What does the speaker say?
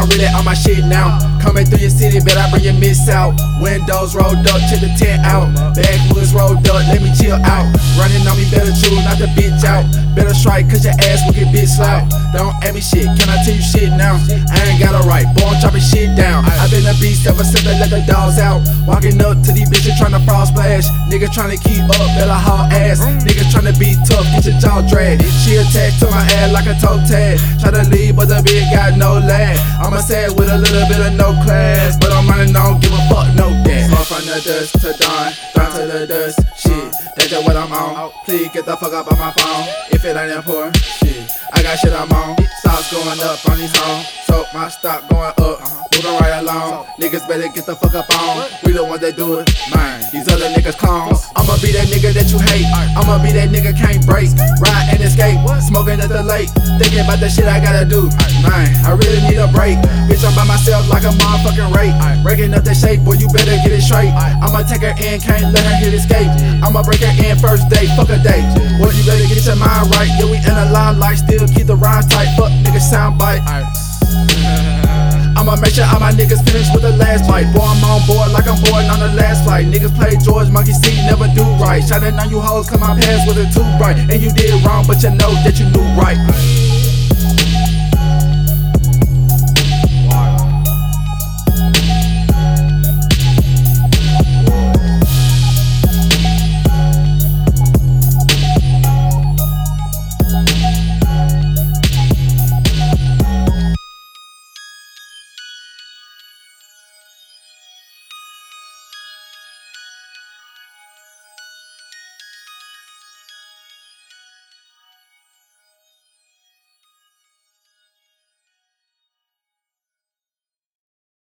I'm really on my shit now. Coming through your city, bet I bring your miss out. Windows rolled up, check the tent out. Backwoods rolled up, let me chill out. Running on me, better choose not to bitch out. Better strike, cause your ass will get bitch loud. Don't ask me shit, can I tell you shit now? I ain't got a right, boy, I'm chopping shit down. I been a beast ever since I let the dogs out. Walking up to these bitches tryna fall splash. Niggas tryna keep up, better haul ass. Niggas tryna be tough, get your jaw dragged. She attached to my ass like a toe tag. Try to leave, but the bitch got no lag. I'm a sad with a little bit of no class, but I'm running on, give a fuck, no that. Off from the dust to dawn, down to the dust. Shit, that's just what I'm on. Please get the fuck up on my phone. If it ain't important, shit, I got shit I'm on. Stocks going up on these homes, so my stock going up. Moving right along, niggas better get the fuck up on. We the ones that do it, man. These other niggas clones. I'ma be that nigga that you hate. I'ma be that nigga can't break. Ride and escape, smoking at the lake. Thinking about the shit I gotta do, man. I really need a break. Bitch, I'm by myself like a motherfucking rape. Breaking up the shape, boy, you better get it straight. I'ma take her in, can't let her hit escape. I'ma break her in first date, fuck a date. Boy, you better get your mind right. Yeah, we in a line like still keep the rhymes tight. Fuck niggas sound bite. I'ma make sure all my niggas finish with the last bite. Boy, I'm on board like I'm boarding on the last flight. Niggas play George Monkey C, never do right. Shining on you hoes, come my pants with it too bright. And you did wrong, but you know that you knew right.